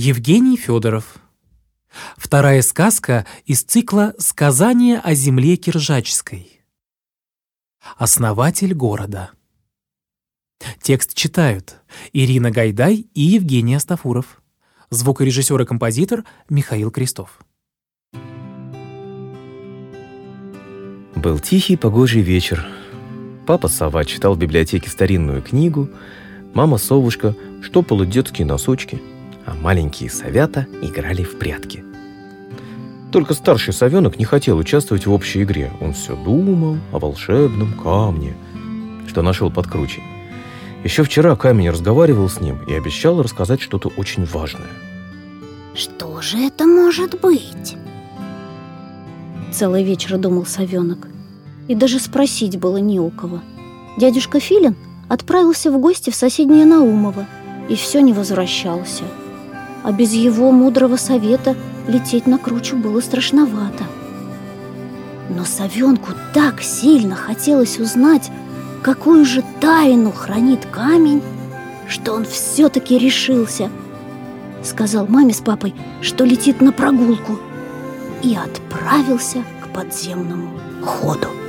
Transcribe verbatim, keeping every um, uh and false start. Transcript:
Евгений Федоров. Вторая сказка из цикла «Сказания о земле Киржачской». Основатель города. Текст читают Ирина Гайдай и Евгений Астафуров. Звукорежиссер и композитор Михаил Крестов. Был тихий погожий вечер. Папа Сова читал в библиотеке старинную книгу, мама Совушка штопала детские носочки, а маленькие совята играли в прятки. Только старший совенок не хотел участвовать в общей игре. Он все думал о волшебном камне, что нашел под кручей. Еще вчера камень разговаривал с ним и обещал рассказать что-то очень важное. Что же это может быть? Целый вечер думал совенок. И даже спросить было не у кого. Дядюшка Филин отправился в гости в соседнее Наумово и все не возвращался. А без его мудрого совета лететь на кручу было страшновато. Но совенку так сильно хотелось узнать, какую же тайну хранит камень, что он все-таки решился. Сказал маме с папой, что летит на прогулку, и отправился к подземному ходу.